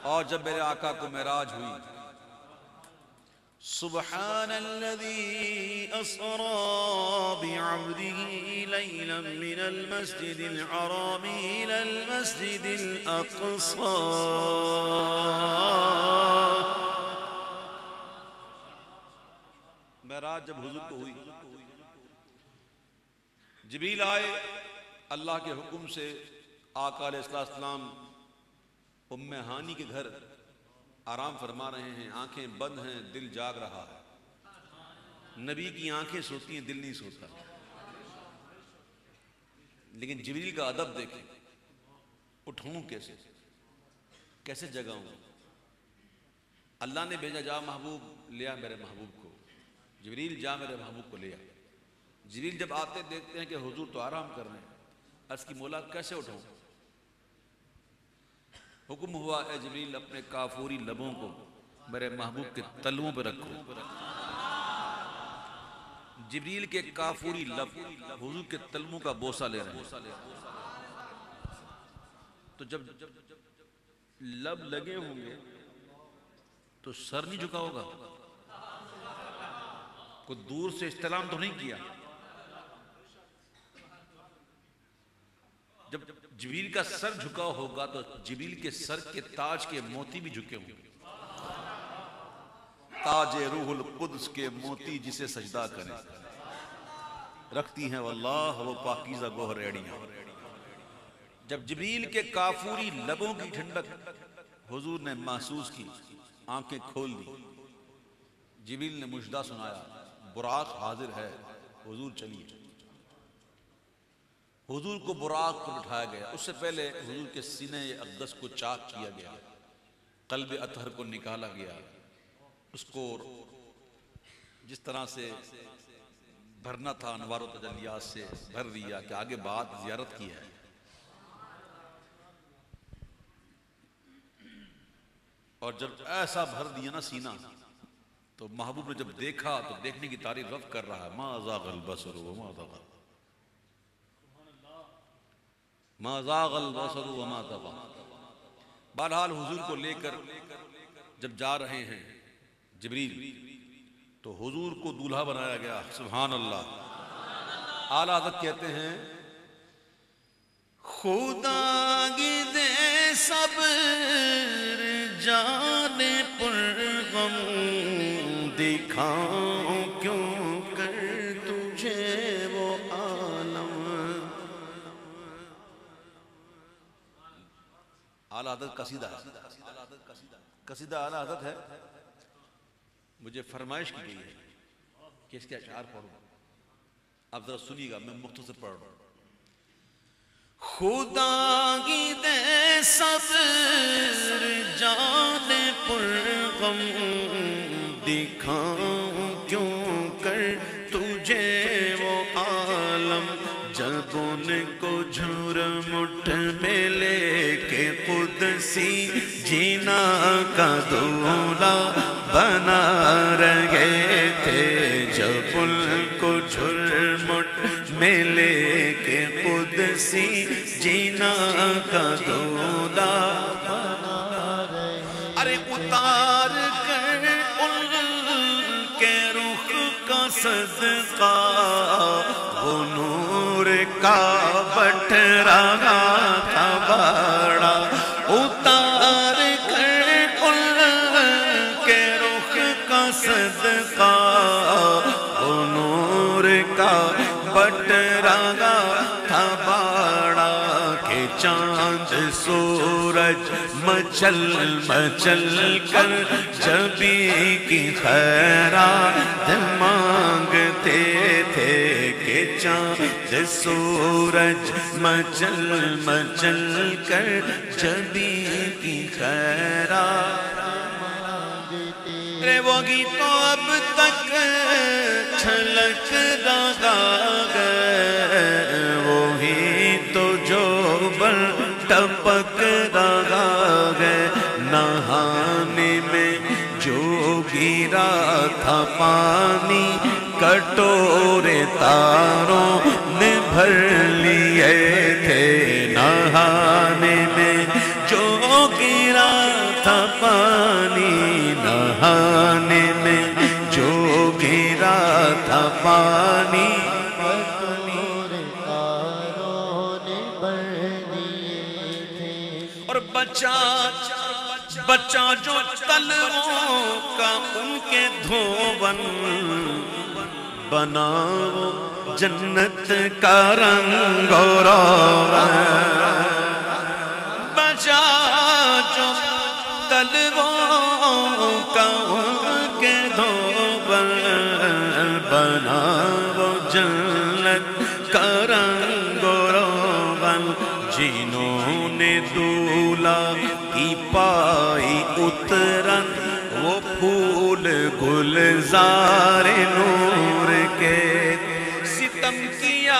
اور جب میرے آقا کو معراج ہوئی، سبحان الذي اسرى بعبده ليلا من المسجد الحرام الى المسجد الاقصى، معراج جب حضور کو ہوئی، جبریل آئے اللہ کے حکم سے، آقا علیہ السلام ام ہانی کے گھر آرام فرما رہے ہیں، آنکھیں بند ہیں، دل جاگ رہا ہے۔ نبی کی آنکھیں سوتی ہیں، دل نہیں سوتا، لیکن جبریل کا ادب دیکھیں، اٹھوں کیسے، کیسے جگاؤں؟ اللہ نے بھیجا، جا محبوب لیا میرے محبوب کو، جبریل جا میرے محبوب کو لیا۔ جبریل جب آتے دیکھتے ہیں کہ حضور تو آرام کر رہے ہیں، عرض کی مولا کیسے اٹھاؤں؟ حکم ہوا، اے جبریل اپنے کافوری لبوں کو میرے محبوب کے تلووں پہ رکھو۔ جبریل کے کافوری لب حضور کے تلووں کا بوسہ لے رہے ہیں، تو جب لب لگے ہوں گے تو سر نہیں جھکا ہوگا، کوئی دور سے استلام تو نہیں کیا۔ جب جبریل کا سر جھکا ہوگا تو جبریل کے سر کے تاج کے موتی بھی جھکے ہوں گے۔ تاج روح القدس کے موتی جسے سجدہ کریں، رکھتی ہیں واللہ وہ پاکیزہ گوہر ایڑیاں۔ جب جبریل کے کافوری لبوں کی ٹھنڈک حضور نے محسوس کی، آنکھیں کھول دی، جبریل نے مژدہ سنایا، براق حاضر ہے، حضور چلیے۔ حضور کو براق پر بٹھایا گیا، اس سے پہلے حضور کے سینے اقدس کو چاک کیا گیا، قلب اطہر کو نکالا گیا، اس کو جس طرح سے بھرنا تھا انوار و تجلیات سے بھر دیا کہ آگے بات زیارت کی ہے۔ اور جب ایسا بھر دیا نا سینہ، تو محبوب نے جب دیکھا تو دیکھنے کی تعریف رب کر رہا ہے، ما زاغ البصر وما طغى، ما زاغ البصر وما طغى۔ بہرحال حضور کو لے کر جب جا رہے ہیں جبریل، تو حضور کو دولہا بنایا گیا، سبحان اللہ۔ اعلیٰ حضرت کہتے ہیں، خدا کی دے صبر جان پر غم، دکھاؤں کیوں کر تجھے وہ عالم۔ اعلیٰ حضرت قصیدہ ہے، قصیدہ اعلیٰ حضرت ہے، مجھے فرمائش کی گئی ہے کہ اس کے اشعار پڑھوں، آپ ذرا سنیے گا، میں مختصر پڑھ رہا ہوں۔ خدا کی دے صبر جان پر غم، دکھاؤں کیوں کر تجھے وہ عالم، جب ان کو جھرمٹ میں لے کے قدسی جینا کا دولہا بنا رہے تھے، جب ان کو جھرمٹ میں لے کے قدسی جینا کا دولہا بنا رہے، ارے اتار کر ان کے رخ کا صدقہ، وہ نور کا بٹ رہا تھا بڑا، اتار کر ان کے رخ کا صدقہ، وہ نور کا بٹ رہا تھا بڑا، کہ چاند سورج مچل مچل کر جبی کی خیرات مانگتے تھے، کہ چاند سورج مچل مچل کر جبی کی خیرات مانگتے، رے وہی تو اب تک چھلک رہا ہے، وہی تو جو بر ٹپک رہا ہے، نہانے میں جو گرا تھا پانی، کٹورے تاروں نے بھر لیے تھے، نہانے میں جو گرا تھا پانی نہانے میں جو گرا تھا پانی اور بچا جو تلووں کا ان کے دھون بنا جنت کا رنگ و روغن بچا جو تلووں کا ان کے دھون بنا جنت کا رنگ و روغن جنہوں نے دولا کی پائی اترن وہ پھول گلزار نور کے ستم کیا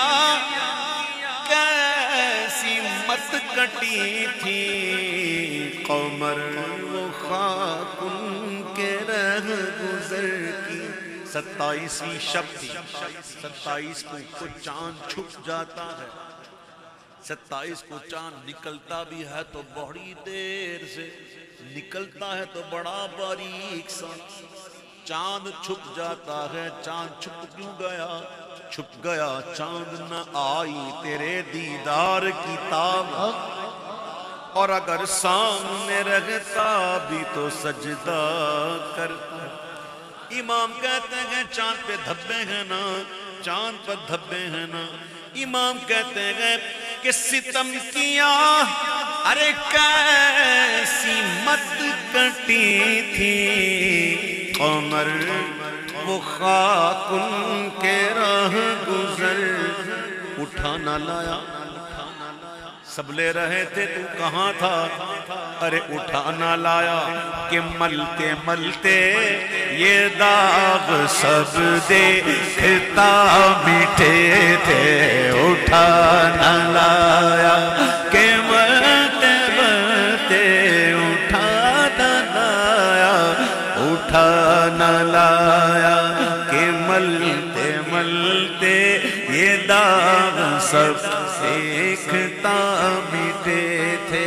کیسی مت کٹی تھی قمر وہ خاک ان کے رہ گزر کی 27ویں شب تھی 27 کو چاند چھپ جاتا ہے 27 کو چاند نکلتا بھی ہے تو بڑی دیر سے نکلتا ہے تو بڑا باریک سا چاند چھپ جاتا ہے چاند چھپ کیوں گیا چھپ گیا چاند نہ آئی تیرے دیدار کی تاب اور اگر سامنے رہتا بھی تو سجدہ کرتا امام کہتے ہیں چاند پہ دھبے ہیں نا چاند پر دھبے ہیں نا امام کہتے ہیں کہ ستم کیا ارے کیسی مت کٹی تھی قمر وہ خاک ان کے راہ گزر اٹھا نہ لایا سب لے رہے تھے تو کہاں تھا ارے اٹھا نہ لایا کہ ملتے ملتے یہ داغ سب دیکھتا میٹھے تھے اٹھا نہ لایا کہ ملتے ملتے اٹھا نہ لایا اٹھا نہ لایا کہ ملتے ملتے یہ داغ سب دیکھتا میٹھے تھے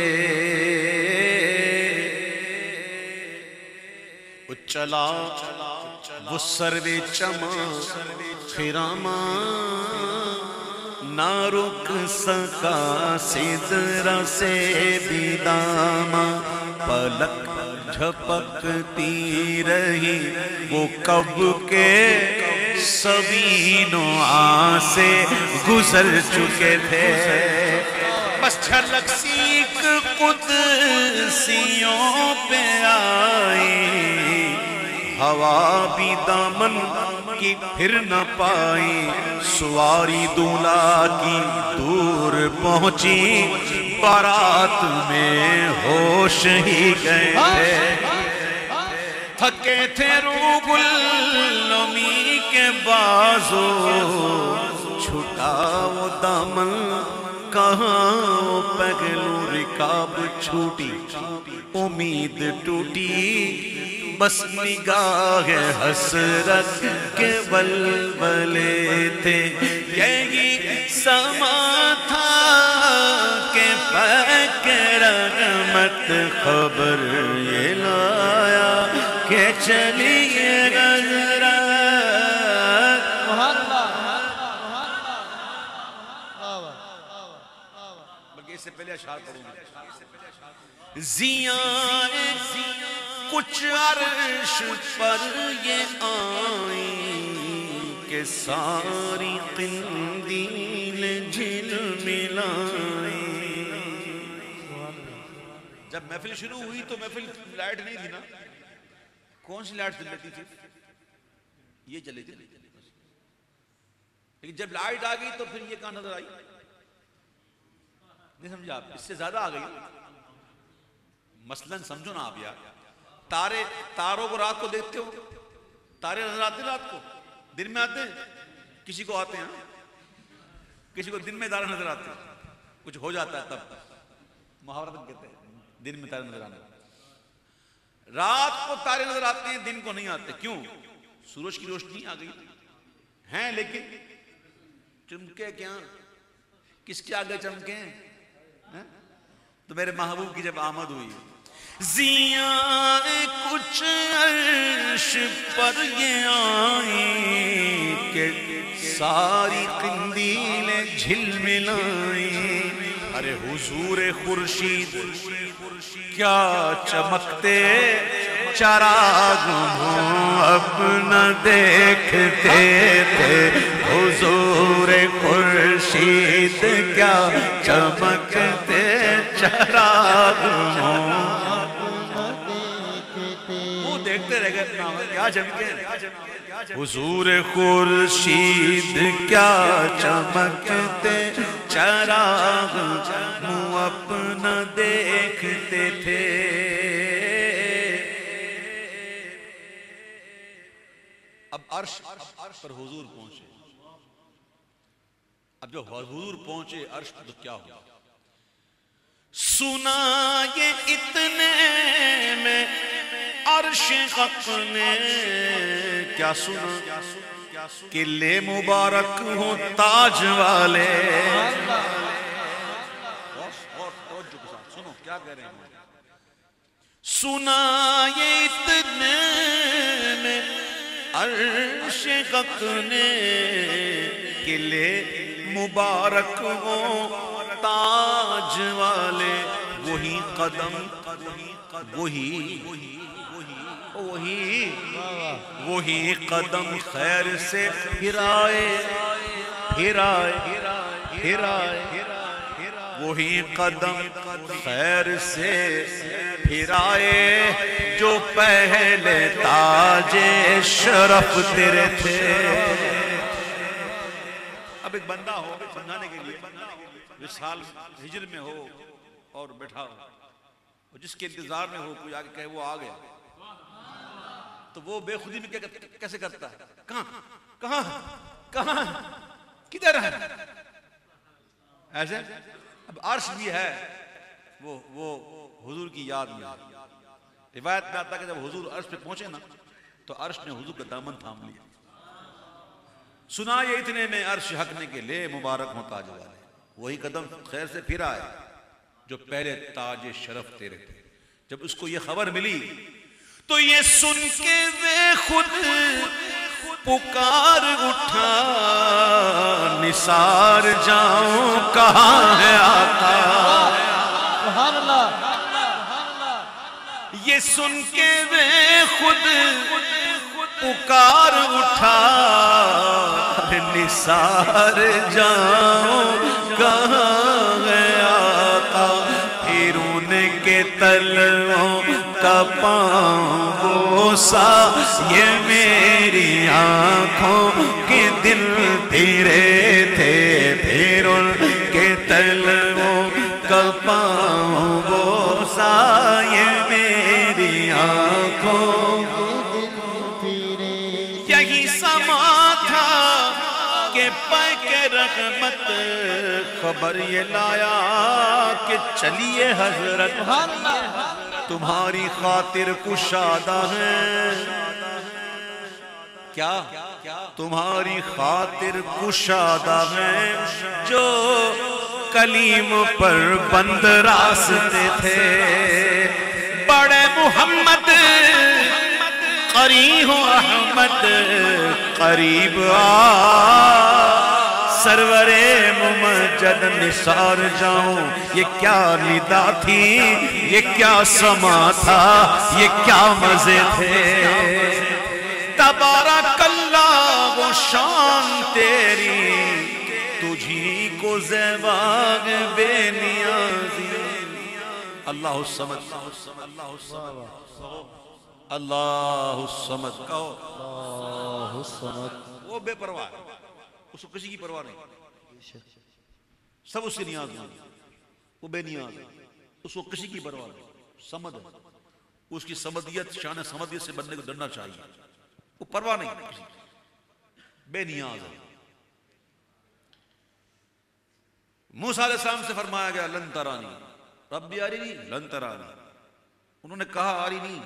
چلا وہ سروے چما خراما نہ رک سکا سدرا سے بھی داما پلک جھپکتی رہی وہ کب کے سبینوں سے گزر چکے تھے بس جھلک سیک قدسیوں پہ آئی ہوا بھی دامن کی پھر نہ پائی سواری دولہا کی دور پہنچی بارات میں ہوش ہی گئے تھے تھکے تھے روح العمی کے بازو چھٹا وہ دامن کہاں وہ پہلو رکاب چھوٹی امید ٹوٹی بس نگاہ حسرت کے ولولے تھے یہی سما تھا کہ پاک رحمت خبر یہ لایا کہ چلیے غزرات بلکہ اس سے پہلے اشعار پڑھوں گا زیاں کچھ عرش پر یہ آئیں کہ ساری قندیل جھلملائیں جب محفل شروع ہوئی تو محفل لائٹ نہیں تھی نا کون سی لائٹ چل رہی تھی یہ چلے تھے لیکن جب لائٹ آ گئی تو پھر یہ کہاں نظر آئی نہیں سمجھا آپ اس سے زیادہ آ گئی مثلاً سمجھو نا آپ یار تاروں کو رات کو دیکھتے ہو تارے نظر آتے رات کو دن میں آتے ہیں کسی کو آتے ہیں کسی کو دن میں تارے نظر آتے ہیں کچھ ہو جاتا ہے تب محاورت کہتے ہیں دن میں تارے نظر آنے رات کو تارے نظر آتے ہیں دن کو نہیں آتے کیوں سورج کی روشنی آ گئی ہیں لیکن چمکے کیا کس کے آگے چمکے ہیں تو میرے محبوب کی جب آمد ہوئی زیاں کچھ عرش پر یہ آئی کہ ساری قندیلیں جھلملائیں. ارے حضور خورشید کیا چمکتے چراغ ہوں اپنا دیکھتے تھے. حضور خورشید کیا چمکتے چراغ ہوں وہ دیکھتے رہ گئے کیا چمکے. حضور خورشید کیا چمکتے چراغ ہوں اپنا دیکھتے تھے. اب عرش پر حضور پہنچے. اب جو حضور پہنچے عرش پر تو کیا ہوا؟ سنا یہ اتنے میں عرش حق نے کیا سنا کہ لے مبارک ہوں تاج والے. سنو کیا کہہ رہے ہیں. سنا یہ اتنے میں عرش حق نے کہ لے مبارک ہوں تاج والے. وہی قدم وہی قدم خیر سے پھرائے وہی قدم خیر سے پھرائے جو پہلے تاج شرف تیرے تھے. اب ایک بندہ ہو سمجھانے کے لیے جو سال ہجر میں ہو اور بیٹھا ہو اور جس کے انتظار میں ہو کوئی آگے کہے وہ آ گیا تو وہ بے خودی میں کیسے کرتا ہے؟ کہاں کدھر ہے ایسے. اب عرش بھی ہے وہ حضور کی یاد میں. روایت میں آتا ہے کہ جب حضور عرش پہ پہنچے نا تو عرش نے حضور کا دامن تھام لیا. سنا یہ اتنے میں عرش حق نے کے لے مبارک ہوں تاج والے. وہی قدم خیر سے پھر آئے جو پہلے تاج شرف تیرے تھے. جب اس کو یہ خبر ملی تو یہ سن کے وہ خود پکار اٹھا نثار جاؤں کہاں ہے آقا. سبحان اللہ. یہ سن کے وہ خود پکار اٹھا نثار جاؤں کہاں ہے آقا. پھر ان کے تلووں کا پاؤں بوسا یہ میری آنکھوں کے دل پھرے تھے. پھر ان کے تلووں کا پاؤں بوسا یہ میری آنکھوں کے دل پھرے. یہی سما تھا کہ پاک رحمت خبر یہ لایا کہ چلیے حضرت تمہاری خاطر کشادہ ہے. کیا تمہاری خاطر کشادہ ہے جو کلیم پر بند راستے تھے. بڑے محمد قریب ہو احمد قریب آ سرور ممجد نثار جاؤں. یہ کیا ندا تھی یہ کیا سما تھا یہ کیا مزے تھے. تبارک اللہ وہ شان تیری تجھی کو زیباغ بے نیازی. اللہ الصمد اللہ الصمد کہو. اللہ الصمد. وہ بے پرواہ ہے اس کو کسی کی پرواہ نہیں. سب اس سے نیاز ہے. وہ بے نیاز ہے اس کو کسی کی پرواہ نہیں. صمد ہے اس کی صمدیت شان صمدیت سے بننے کو ڈرنا چاہیے. وہ پرواہ نہیں بے نیاز ہے. موسیٰ علیہ السلام سے فرمایا گیا لن ترانی ربی ارنی لن ترانی. انہوں نے کہا ارنی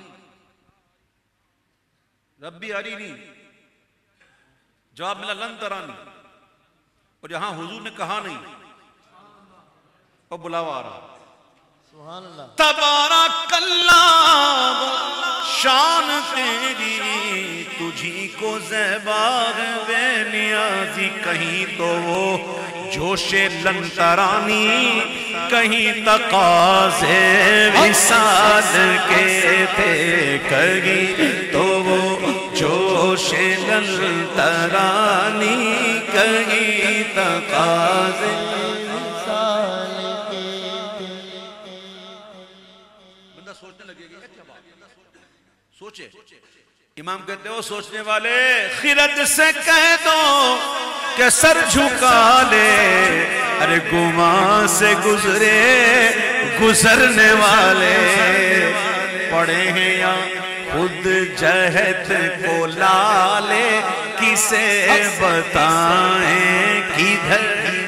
ربی ارنی. جواب ملا لن ترانی. اور یہاں حضور نے کہا نہیں اور بلاوا آ رہا. سبحان اللہ. تبارک اللہ شان تیری تجھی کو زیبا ہے بے نیازی، کہیں تو وہ جوش لنترانی، کہیں تقاضے وصال کے تھے، کہیں تو وہ جوش لنترانی، کہیں تقاضے وصال کے تھے۔ بندہ سوچنے لگے گا کیا بات، سوچے۔ امام کہتے ہو سوچنے والے خرد سے کہہ دو کہ سر جھکا لے، ارے گمان سے گزرے گزرنے والے، پڑے ہیں یا خود جہت کو لالے، کسے بتائیں کدھر۔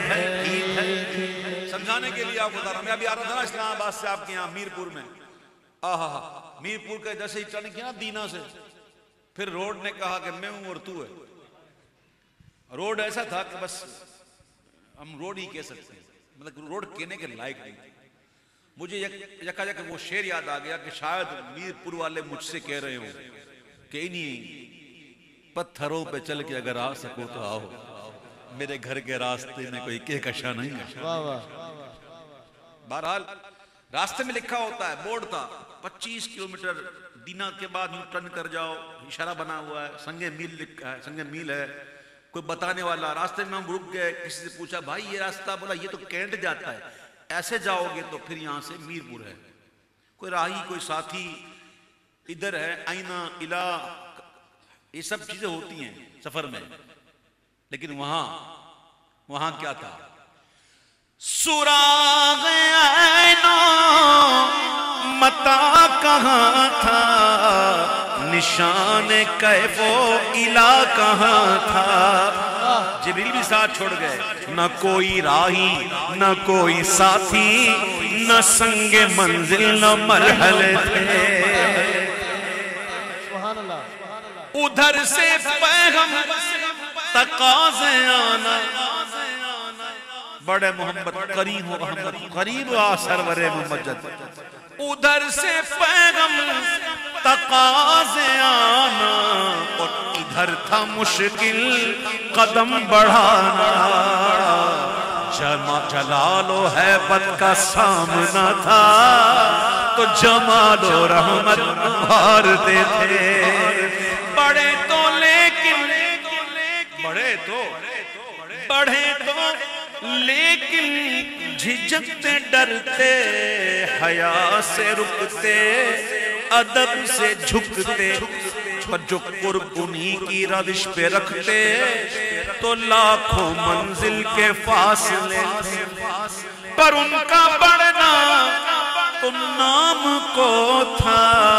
سمجھانے کے لیے آپ بتا رہا ہوں، میں ابھی آ رہا تھا نا اسلام آباد سے آپ کے یہاں میرپور میں، میرپور کے جیسے ہی ٹرن کیا نا دینا سے، پھر روڈ نے کہا کہ میں ہوں اور تو ہے۔ روڈ ایسا تھا کہ بس ہم روڈ ہی کہہ سکتے ہیں، مطلب روڈ کہنے کے لائق نہیں۔ مجھے یکا یک وہ شعر یاد آ گیا کہ شاید میرپور والے مجھ سے کہہ رہے ہوں کہ انہی پتھروں پہ چل کے اگر آ سکو تو آؤ، میرے گھر کے راستے میں کوئی کہکشا نہیں ہے۔ بہرحال راستے میں لکھا ہوتا ہے، بورڈ تھا 25 کلومیٹر دینا کے بعد یوں ٹرن کر جاؤ، اشارہ بنا ہوا ہے، سنگے میل لکھا ہے، سنگے میل ہے، کوئی بتانے والا۔ راستے میں ہم رک گئے، کسی سے پوچھا بھائی یہ راستہ، بولا یہ تو کینٹ جاتا ہے، ایسے جاؤ گے تو پھر یہاں سے میرپور ہے۔ کوئی راہی کوئی ساتھی ادھر ہے، آئینہ الہ، یہ سب چیزیں ہوتی ہیں سفر میں، لیکن وہاں کیا تھا؟ سراغ عینو متا کہاں تھا، نشان کیف و الہ کہاں تھا۔ جبریل بھی ساتھ چھوڑ گئے، نہ کوئی راہی نہ کوئی ساتھی، نہ سنگ منزل نہ مرحل تھے۔ ادھر سے پیغام تقاضے آنا، بڑے محمد قریب و احمد قریب آ سرور ممجد، ادھر سے پیغام تقاضے آنا، اور ادھر تھا مشکل قدم بڑھانا۔ جلال و حیبت کا سامنا تھا تو جمال و رحمت بھارتے تھے۔ بڑے تو لیکن لیکن جھجکتے ڈرتے، حیا سے رکتے ادب سے جھکتے، پر جو قرب انہی کی روش پہ رکھتے تو لاکھوں منزل کے فاصلے تھے، پر ان کا بڑھنا تو نام کو تھا،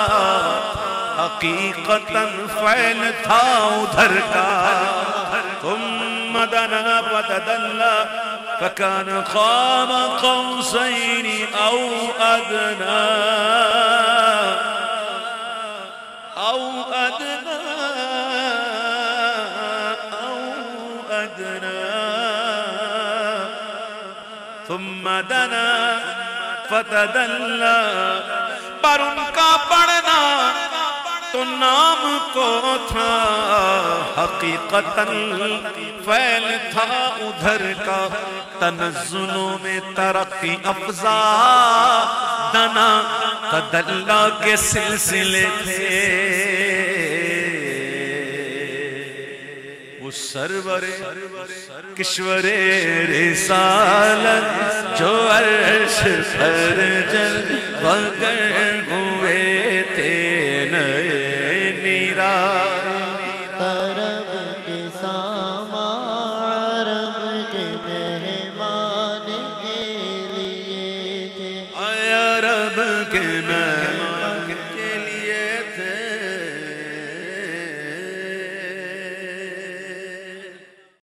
حقیقتاً فعل تھا ادھر کا۔ ثم دنا فتدلى فكان قاب قوسين أو أدنى ثم دنا فتدلى، پر ان کا بڑھنا تو نام کو تھا، حقیقتاً فعل تھا ادھر کا۔ تنزلوں میں ترقی افزا، دنا تدلہ کے سلسلے تھے۔ وہ سرور کشور رسالت جو عرش پر جلوہ گر ہوئے تھے، عرب کے سامان عرب کے مہمان کے لیے تھے، عرب کے مہمان